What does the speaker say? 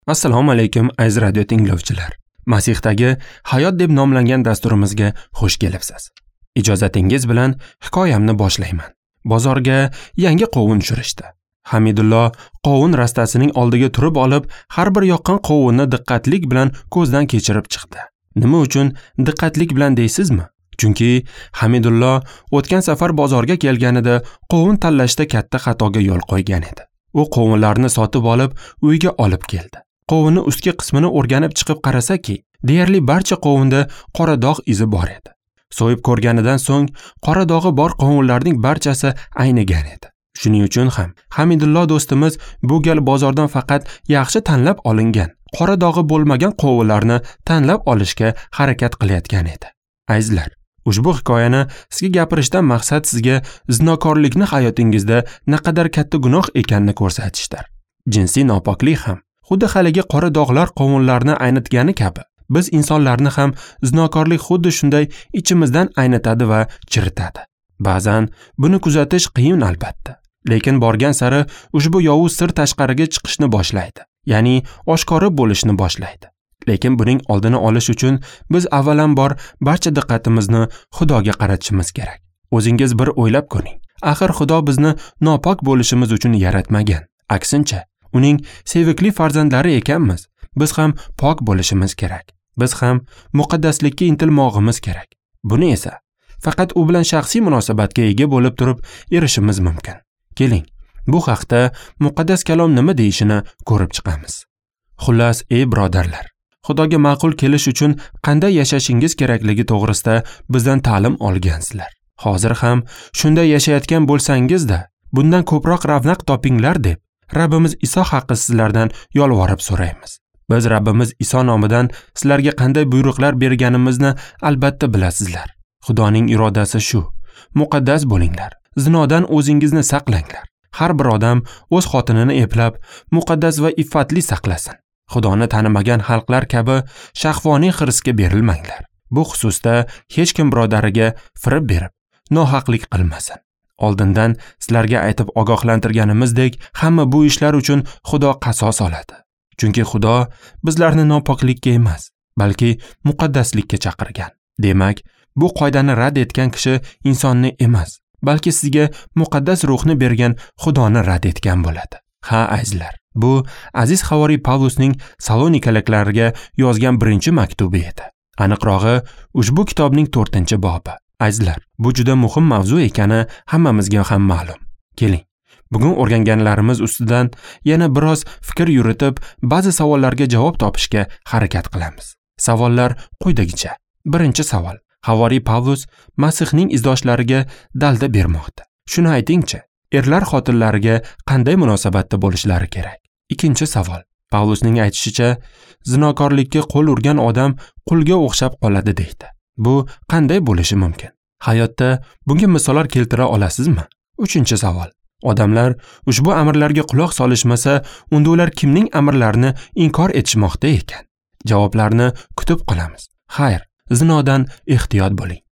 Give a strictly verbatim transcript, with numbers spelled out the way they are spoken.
Assalomu alaykum aziz radio tinglovchilar. Masixdagi hayot deb nomlangan dasturimizga xush kelibsiz. Ijozatingiz bilan hikoyamni boshlayman. Bozorga yangi qovun tushirishdi. Hamidullo qovun rastasining oldiga turib olib, har bir yoqqan qovunni diqqatlik bilan ko'zdan kechirib chiqdi. Nima uchun diqqatlik bilan deysizmi? Chunki Hamidullo o'tgan safar bozorga kelganida qovun tanlashda katta xatoga yo'l qo'ygan edi. U qovunlarni sotib olib, uyga olib keldi. Qovunning ustki qismini o'rganib chiqib qarasaki, deyarli barcha qovunda qora dog' izi bor edi. So'yib ko'rganidan so'ng qora dog'i bor qovunlarning barchasi aynigan edi. Shuning uchun ham Hamidullo do'stimiz bu gal bozordan faqat yaxshi tanlab olingan, qora dog'i bo'lmagan qovunlarni tanlab olishga harakat qilayotgan edi. Azizlar, ushbu hikoyani sizga gapirishdan maqsad sizga zinokorlikni hayotingizda naqadar katta gunoh ekanini ko'rsatishdir. Jinsiy nopoklik ham xuddi haligi qora dog'lar qovunlarni aynitgani kabi, biz insonlarni ham zinokorlik xuddi shunday ichimizdan aynitadi va chiritadi. Ba'zan buni kuzatish qiyin albatta, lekin borgan sari ushbu yovuz sir tashqariga chiqishni boshlaydi, ya'ni oshkora bo'lishni boshlaydi. Lekin buning oldini olish uchun biz avvalambor barcha diqqatimizni Xudoga qaratishimiz kerak. O'zingiz bir o'ylab ko'ring. Axir Xudo bizni nopok bo'lishimiz uchun yaratmagan. Aksincha, uning sevikli farzandlari ekanmiz. Biz ham pok bo'lishimiz kerak. Biz ham muqaddaslikka intilmog'imiz kerak. Buni esa faqat u bilan shaxsiy munosabatga ega bo'lib turib erishimiz mumkin. Keling, bu haqda muqaddas kalom nima deyishini ko'rib chiqamiz. Xullas, ey birodarlar, Xudoga ma'qul kelish uchun qanday yashashingiz kerakligi to'g'risida bizdan ta'lim olgansizlar. Hozir ham shunday yashayotgan bo'lsangiz-da, bundan ko'proq ravnaq topinglar deb Rabbimiz Iso haqqi sizlardan yolvorib so'raymiz. Biz Rabbimiz Iso nomidan sizlarga qanday buyruqlar berganimizni albatta bilasizlar. Xudoning irodasi shu: muqaddas bo'linglar, zinodan o'zingizni saqlanglar. Har bir odam o'z xotinini eplab, muqaddas va iffatli saqlasin. Xudoni tanimagan xalqlar kabi shahvoniy hirsga berilmanglar. Bu xususda hech kim birodariga firib berib, nohaqlik qilmasin. Oldindan sizlarga aytib ogohlantirganimizdek, hamma bu ishlar uchun Xudo qasos oladi. Chunki Xudo bizlarni nopoklikka emas, balki muqaddaslikka chaqirgan. Demak, bu qoidani rad etgan kishi insonni emas, balki sizga muqaddas ruhni bergan Xudoni rad etgan bo'ladi. Ha, azizlar, bu aziz havoriy Pavlusning Salonikaliklarga yozgan birinchi maktubi edi. Aniqrog'i, ushbu kitobning to'rtinchi bobi. Azizlar, bu juda muhim mavzu ekani hammamizga ham ma'lum. Keling, bugun o'rganganlarimiz ustidan yana biroz fikr yuritib, ba'zi savollarga javob topishga harakat qilamiz. Savollar quyidagicha. Birinchi savol: Havoriy Pavlus Masihning izdoshlariga dalda bermoqda. Shuni aytingchi, erlar xotinlariga qanday munosabatda bo'lishlari kerak? Ikkinchi savol: Pavlusning aytishicha, zinokorlikka qo'l urgan odam qulga o'xshab qoladi deydi. Bu qanday bo'lishi mumkin? Hayotda bunga misollar keltira olasizmi? Uchinchi savol: Odamlar ushbu amirlarga quloq solishmasa, unda ular kimning amirlarini inkor etishmoqda ekan? Javoblarni kutib qolamiz. Xayr, zinodan ehtiyot bo'ling.